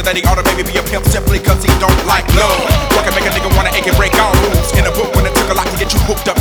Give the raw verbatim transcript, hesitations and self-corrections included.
that he ought to maybe be a pimp simply cause he don't like love. What can make a nigga wanna ache and break all rules? In a book when it took a lot to get you hooked up